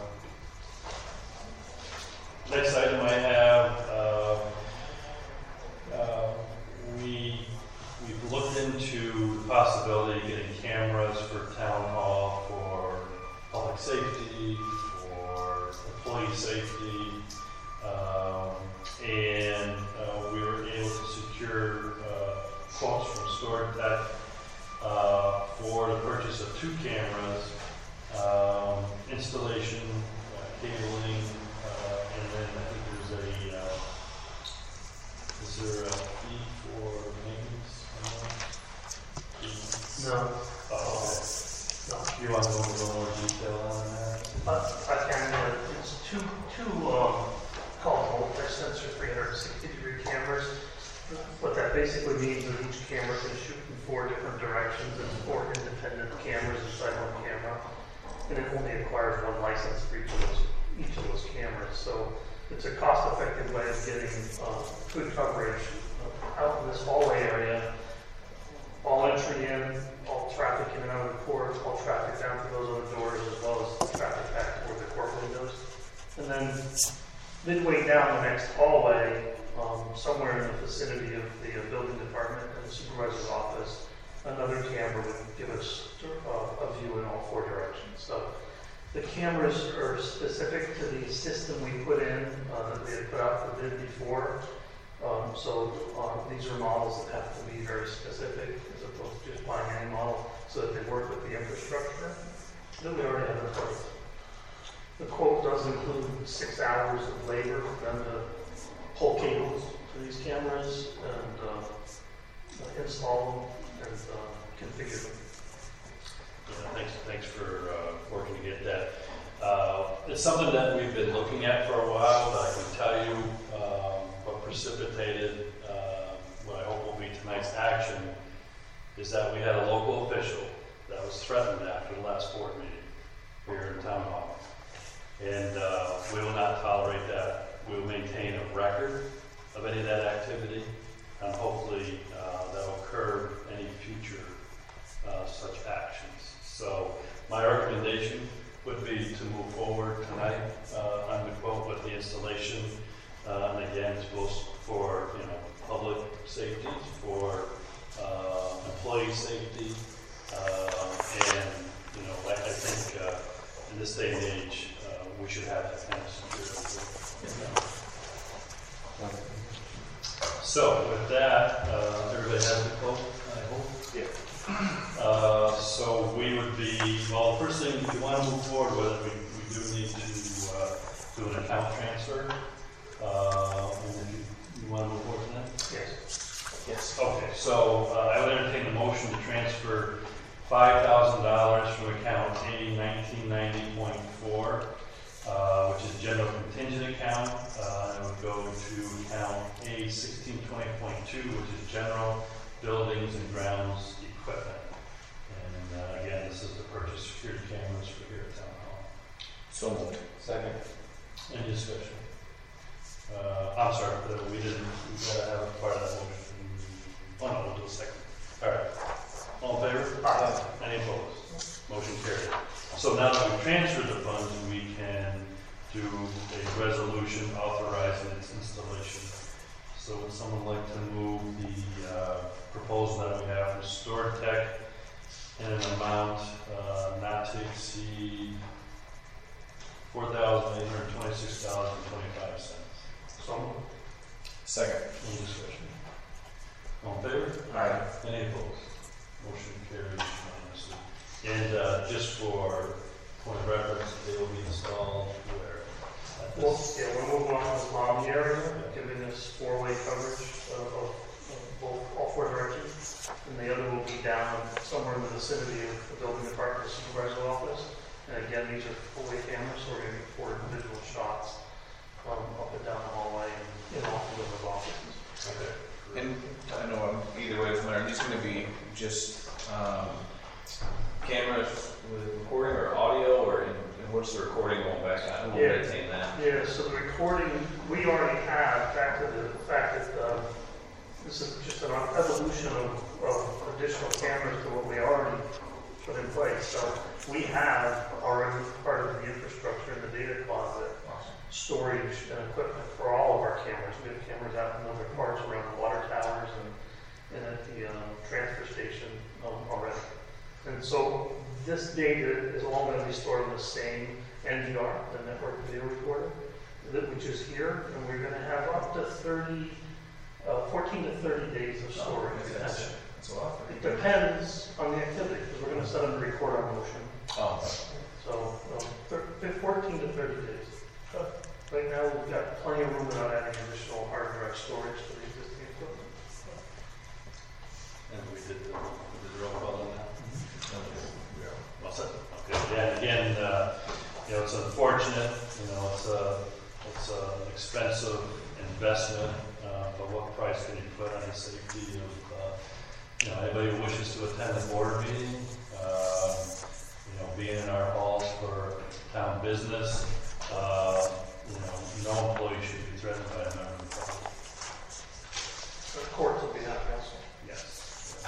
next item I have, uh, uh, we, we've looked into the possibility of getting cameras for town hall for public safety, for employee safety, um, and uh, we were able to secure uh, quotes from StoreTech uh, for the purchase of two cameras, um, installation, uh, cabling, uh, and then I think there's a, uh, is there a fee for maintenance? No, Oh, no. okay. You want to go into a little more detail on that? I, I can, uh, it's two, two, um, called voltage sensor three hundred sixty degree cameras. What that basically means is each camera can shoot in four different directions and four independent cameras inside one camera. And it only acquires one license for each of those, each of those cameras. So it's a cost-effective way of getting, uh, good coverage uh, out in this hallway area. All entry in, all traffic in and out of the court, all traffic down to those other doors, as well as traffic back toward the court windows. And then midway down the next hallway, um, somewhere in the vicinity of the uh, building department and the supervisor's office, another camera would give us uh, a view in all four directions. So the cameras are specific to the system we put in, uh, that we had put out for bid before. Um, so uh, these are models that have to be very specific as opposed to just buying any model, so that they work with the infrastructure that we already have in place. The quote does include six hours of labor for them to pull cables to these cameras and uh, install them and uh, configure them. Yeah, thanks, thanks for uh, working to get that. Uh, it's something that we've been looking at for a while, but I can tell you um, what precipitated uh, what I hope will be tonight's action is that we had a local official that was threatened after the last board meeting here in Town Hall. And uh, we will not tolerate that. We will maintain a record of any of that activity, and hopefully uh, that will curb any future uh, such actions. So my recommendation would be to move forward tonight uh, on the quote with the installation. Uh, and again, it's both for you know public safety, for uh, employee safety, uh, and you know I, I think uh, in this day and age uh, we should have that kind of security. You know. So with that, uh, everybody has the quote, I hope. Yeah. Uh, so we would be, well, the first thing, if you want to move forward with it, we, we do need to uh, do an account transfer. Uh, and if you, you want to move forward with that? Yes. Yes. Okay, so uh, I would entertain a motion to transfer five thousand dollars from account A nineteen ninety point four, uh, which is general contingent account, uh, and it would go to account A sixteen twenty point two, which is general buildings and grounds equipment. And uh, again, this is to purchase security cameras for here at Town Hall. So moved. Second. Any discussion? Uh, I'm sorry, uh, we didn't, we gotta have a part of that motion. Oh no, we'll do a second. All right. All in favor? Aye. Any opposed? Motion carried. So now that we've transferred the funds, we can do a resolution authorizing its installation. So would someone like to move the uh, proposal that we have from StoreTech in an amount uh, not to exceed four thousand eight hundred twenty-six dollars and twenty-five cents? Someone? Second. Any discussion? All in favor? Aye. Any opposed? Motion carries unanimously. And uh, just for point of reference, they will be installed where? At Well, this- yeah, we're moving on to the lobby area, giving us four-way coverage of, of, of both, all four directions. And the other will be down somewhere in the vicinity of the building department supervisor's office. And again, these are four-way cameras, so we're going to get four individual shots um, up and down the hallway and in all four of those offices. Okay. And I know I'm either way from there. I'm just going to be just um, cameras with recording or audio, or in, in what's the recording going back on? We'll Yeah. maintain that. Yeah, so the recording, we already have, back to the fact that um, this is just an evolution of, of additional cameras to what we already put in place. So we have already part of the infrastructure in the data closet, storage and equipment for all of our cameras. We have cameras out in other parts around the water towers and, and at the um, transfer station um, already. And so this data is all going to be stored in the same N V R, the network video recorder, that, which is here, and we're going to have up to thirty, uh, fourteen to thirty days of storage. Oh, that's, that's a lot. It depends on the activity, because we're going to set them to record on motion. Oh, So um, thir- fourteen to thirty days. Uh, Right now, we've got plenty of room without adding additional hard drive storage to the existing equipment. And we did the, we did the roll call on that? Well said. Okay, yeah, again, uh, you know, it's unfortunate, you know, it's a, it's an expensive investment, uh, but what price can you put on the safety of, uh, you know, anybody who wishes to attend the board meeting, um, you know, being in our halls for town business, uh, you know, no employee should be threatened by a member of the public. The courts will be happy also. Yes.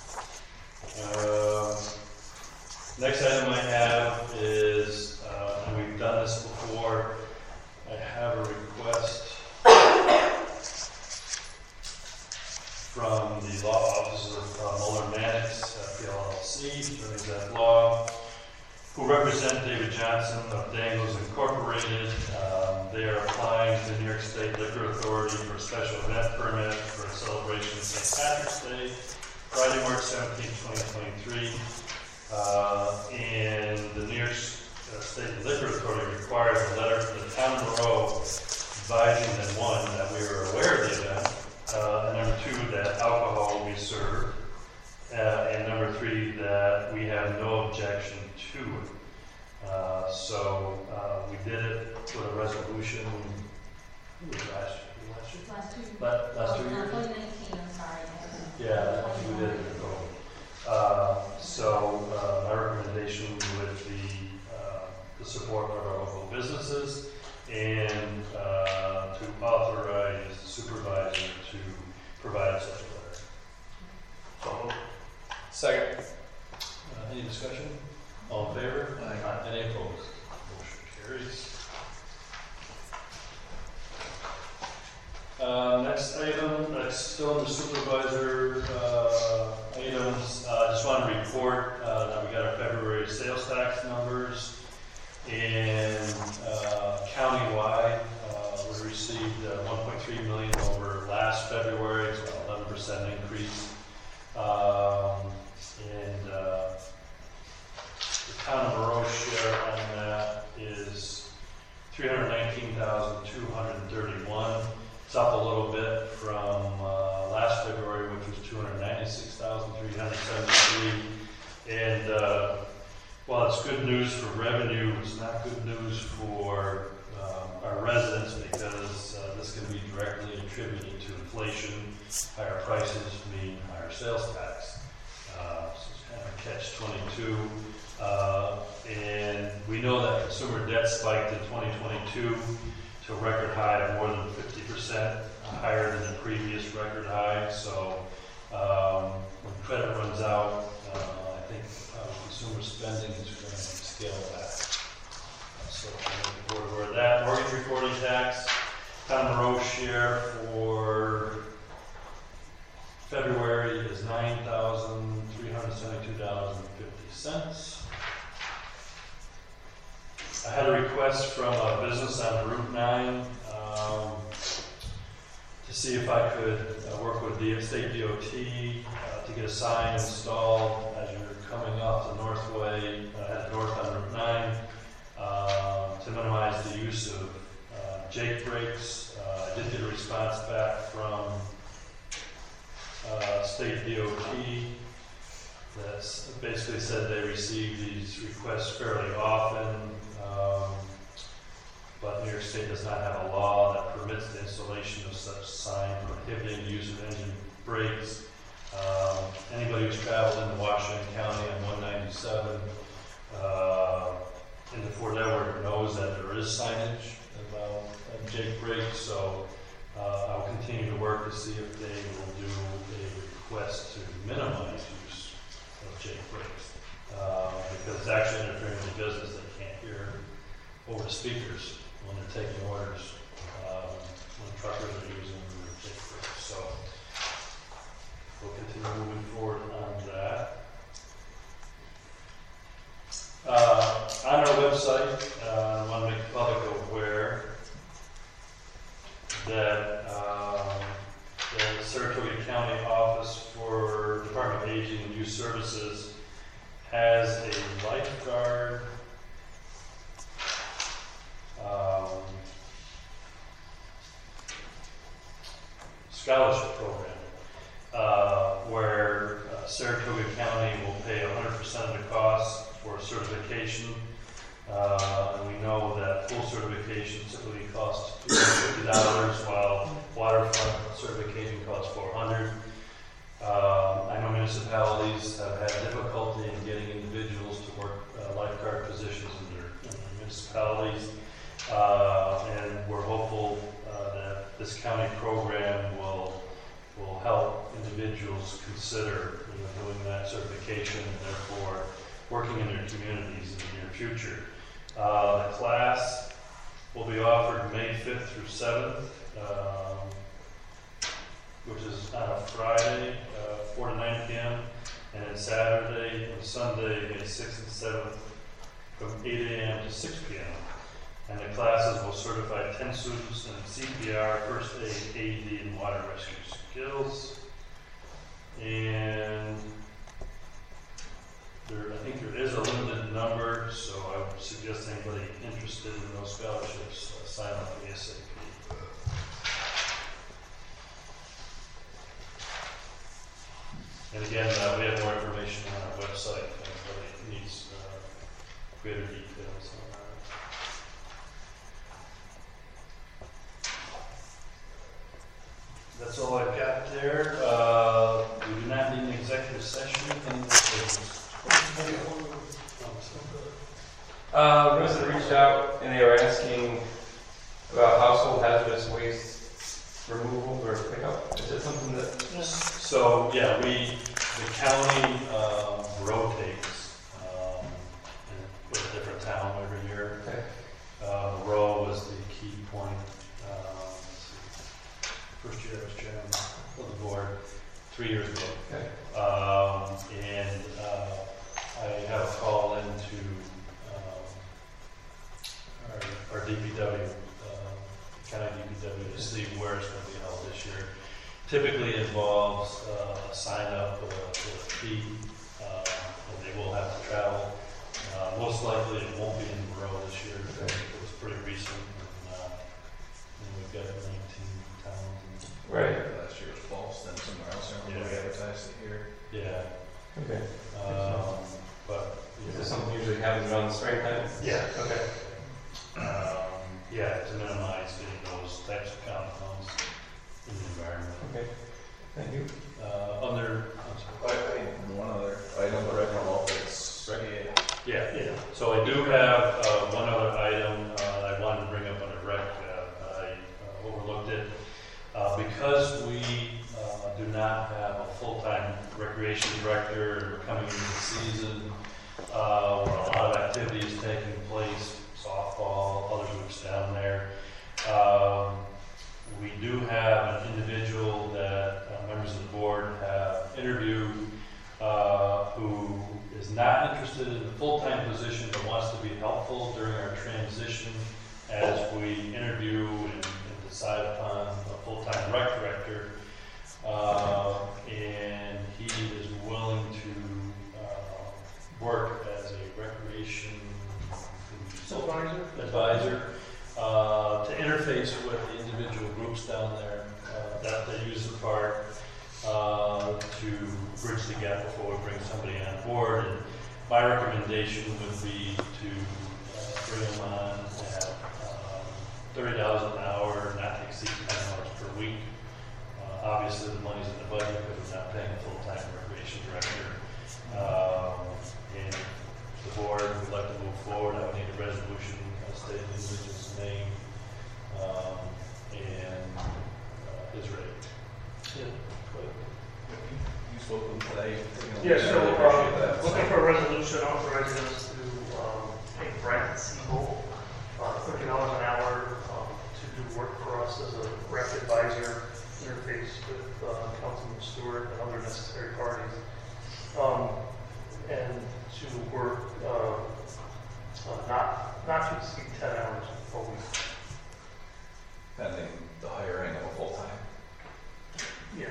Uh, Next item I have is, uh, and we've done this before, I have a request from the law office of uh, Muller Mannix, uh, P L L C, attorneys at law, who represent David Johnson of Dangles Incorporated. Um, they are applying to the New York State Liquor Authority for a special event permit for a celebration of Saint Patrick's Day, Friday, March seventeenth, twenty twenty-three. Uh, and the New York uh, State Liquor Authority requires a letter from the town of Monroe advising them, one, that we are aware of the event, uh, and number two, that alcohol will be served, uh, and number three, that we have no objection to it. Uh, so uh, we did it with a resolution last year. Last year? Last two. But last two oh, years? twenty nineteen, I'm sorry. Yeah, we did it ago. Uh, so uh, my recommendation would be uh, the support of our local businesses and uh, to authorize the supervisor to provide such a letter. So, Second. uh, any discussion? All in favor? Aye. Any opposed? Motion carries. Uh, next item, next still in the supervisor uh, items, I uh, just want to report uh, that we got our February sales tax numbers, and uh, countywide uh, we received uh, one point three million over last February. It's about eleven percent increase, um, and uh, the town of Monroe share on that is three hundred nineteen thousand two hundred thirty-one. It's up a little bit from uh, last February, which was two hundred ninety-six thousand three hundred seventy-three. And uh, while it's good news for revenue, it's not good news for um, our residents, because uh, this can be directly attributed to inflation. Higher prices mean higher sales tax. Uh, so it's kind of a catch twenty-two. Uh, and we know that consumer debt spiked in twenty twenty-two to a record high of more than fifty percent higher than the previous record high. So um, when credit runs out, uh, I think uh, consumer spending is going to scale back. Uh, so I'm looking forward to that. Mortgage reporting tax, town of Monroe share for February is nine thousand three hundred seventy-two dollars and fifty cents. I had a request from a business on Route nine um, to see if I could uh, work with the state D O T uh, to get a sign installed as you're coming off the Northway, uh, at north on Route nine, uh, to minimize the use of uh, Jake brakes. Uh, I did get a response back from uh, state D O T that basically said they receive these requests fairly often. Um, but New York State does not have a law that permits the installation of such sign prohibiting the use of engine brakes. Um, anybody who's traveled into Washington County on one ninety-seven uh, into Fort Edward knows that there is signage about uh, Jake brakes. So uh, I'll continue to work to see if they will do a request to minimize use of Jake brakes, uh, because it's actually interfering with the business. They can't hear over the speakers when they're taking orders, um, when truckers are using the Jake brakes. So we'll continue moving forward on that. Uh, on our website, uh, I want to make the public aware that um, the Saratoga County Office for Department of Aging and Youth Services has a lifeguard um, scholarship program uh, where uh, Saratoga County will pay one hundred percent of the cost for certification. Uh, and we know that full certification typically costs two hundred fifty dollars, while waterfront certification costs four hundred dollars. Uh, I know municipalities have had difficulty in getting individuals to work uh, lifeguard positions in their, in their municipalities. Uh, and we're hopeful uh, that this county program will will help individuals consider you know, doing that certification and therefore working in their communities in the near future. Uh, the class will be offered May fifth through seventh. Um, which is on a Friday, uh, four to nine p m, and then Saturday and Sunday, May sixth and seventh, from eight a m to six p m And the classes will certify ten students in C P R, first aid, A E D, and water rescue skills. And there, I think there is a limited number, so I would suggest anybody interested in those scholarships uh, sign up ASAP. And again, uh, we have more information on our website if anybody needs uh, greater details on that. That's all I've got there. Uh, we do not need an executive session. Any more business? Uh, resident reached out and they were asking about household hazardous waste removal or pickup. Is it something that? So, yeah, we, the county um, rotates um, in- with a different town every year. Okay. Uh, Roe was the key point. Um, let's see. First year I was chairman of the board, three years ago. Okay. Um, and uh, I have a call into um, our, our D P W, um, county D P W, to see where it's going to be held this year. Typically involves uh, a sign up with a, with a fee, uh, and they will have to travel. Uh, most likely it won't be in Monroe this year. Okay. It was pretty recent, and, uh, and we've got nineteen towns. Right. Last year was false, then somewhere else, I remember we Yeah. advertised it here. And, yeah, Okay. um, but Is this something usually happens around the springtime? yeah. Okay. Um, yeah, to minimize getting those types of compounds in the environment. Okay. Thank you. Uh, under, I'm sorry. I, I, one other item, but I don't know if it's. Right. Yeah. Yeah, yeah. So I do have uh, one other item uh, I wanted to bring up under rec. Uh, I uh, overlooked it. Uh, because we uh, do not have a full-time recreation director and we're coming into the season uh, where a lot of activities taking place, softball, other groups down there. Um, we do have an individual that uh, members of the board have interviewed uh, who is not interested in the full-time position but wants to be helpful during our transition as we interview and, and decide upon a full-time rec director. Uh, and he is willing to uh, work as a recreation Advisor? advisor uh, to interface with the individual groups down there uh, that they use the park uh, to bridge the gap before we bring somebody on board. And my recommendation would be to uh, bring them on at um, thirty dollars an hour, not to exceed ten hours per week. Uh, obviously, the money's in the budget because we're not paying a full-time recreation director. Um, and the board would like to move forward. I would need a resolution uh, stating the individual's name um, and uh, his rate. Yeah. You spoke with him today. Yeah, so, I really appreciate uh, that. looking for a resolution authorizing us to, um, pay Brent Siebel, uh, thirty dollars an hour, um, to do work for us as a rec advisor, interface with, uh, Councilman Stewart and other necessary parties. Um, and to work, uh, uh, not, not to exceed ten hours a week. Pending the hiring of a full-time. Yeah.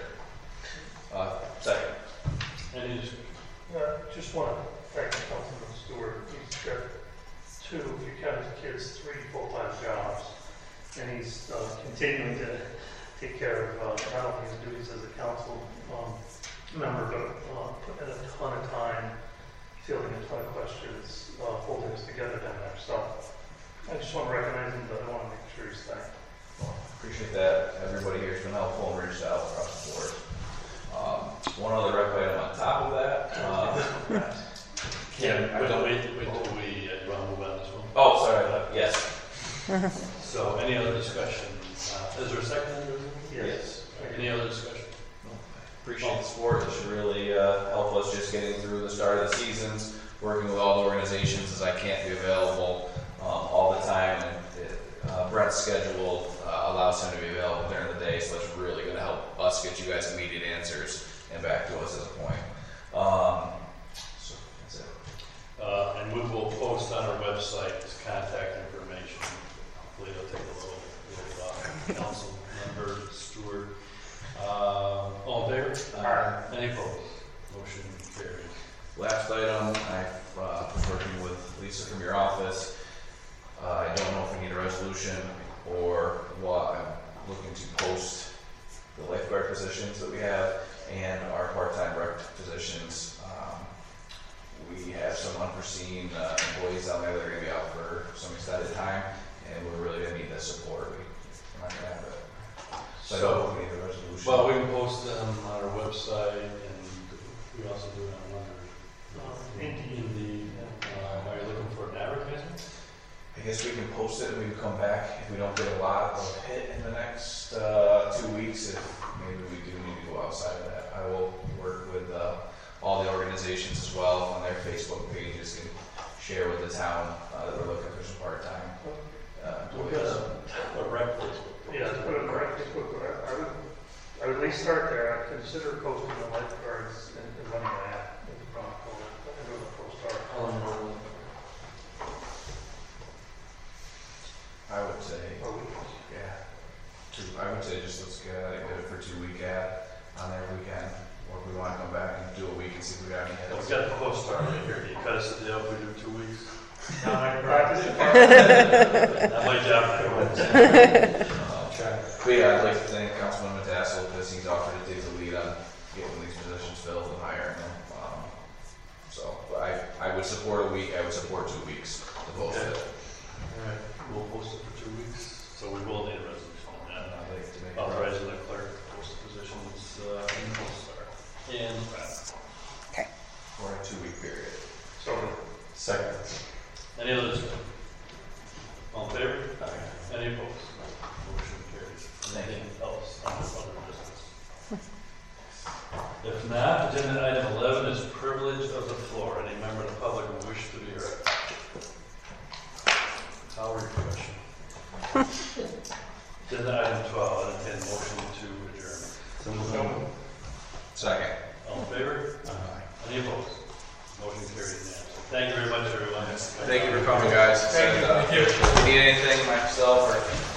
Uh, second. And he's, Uh, just want to thank Councilman Stewart. He's got two, if you count his kids, three full-time jobs. And he's uh, continuing to take care of uh, not only his duties as a council um, member, but uh, putting in a ton of time, fielding a ton of questions, uh, holding us together down there. So I just want to recognize him, but I want to make sure he's thanked. Well, appreciate that. Everybody here has been helpful and reached out across the board. Um, one other rec item on top of that. Um, yeah, wait, wait, wait till we uh, want to move on this one. oh, sorry. uh, Yes. So, any other discussion? Uh, is there a second? Yes. Any other discussion? Appreciate the support. It should really uh, help us just getting through the start of the seasons, working with all the organizations as I can't be available um, all the time. And it, uh, Brett's schedule uh, allows him to be available during the day, so that's really going to help us get you guys immediate answers and back to us at a point. Um, so that's it. Uh, and we will post on our website contact information. Hopefully it'll take a little, little uh, council member, Stewart. Uh, all in favor? Aye. Any opposed? Motion carries. Last item, I've uh, been working with Lisa from your office. Uh, I don't know if we need a resolution or what. I'm looking to post the lifeguard positions that we have and our part-time rec positions. Um, we have some unforeseen uh, employees out there that are going to be out for some extended time, and we're really going to need the support. We, we're not going to have it. So I don't know if we need a resolution. Well, we can post them on our website, and we also do it on Wonder. Indeed. Indeed. Uh, are you looking for an advertisement? I guess we can post it and we can come back if we don't get a lot of hit in the next uh, two weeks. If maybe we do need to go outside of that, I will work with uh, all the organizations as well on their Facebook pages and share with the town uh, that we're looking for some part-time uh, We've got employees. a, a rec Facebook. Yeah, to put it correct, Facebook, I would, I would at least start there. I'd consider posting the lifeguards and, and running an ad in the Chronicle. I know the post are. I would say, Or we yeah, two, I would say just let's get it, get it for two week ad on there weekend, or if we want to come back and do a week and see if we got any Well, hits. we got the post started here. You cut us a deal if we do two weeks. Not my practice. Not my job. Uh, But yeah, I'd like to thank Councilman Matassel because he's offered to take the lead on getting these positions filled and hiring them. Um, so but I, I would support a week, I would support two weeks to post Okay. it. All right, we'll post it for two weeks, so we will need a resolution on And that. I'd like to make. Authorizing the clerk to post the positions uh, in Post-Star. And Okay. For a two week period. So, Second. any other discussion? All in favor? Any opposed? Motion carries. Anything else on this other business? If not, agenda item eleven is privilege of the floor. Any member of the public who wish to be heard? How refreshing. Agenda item twelve, entertain a motion to adjourn. Second. All in favor? Any opposed? Motion carries unanimously. Thank you very much, everyone. Thank you for coming, guys. Thank you. And, uh, Thank you. If you need anything, myself or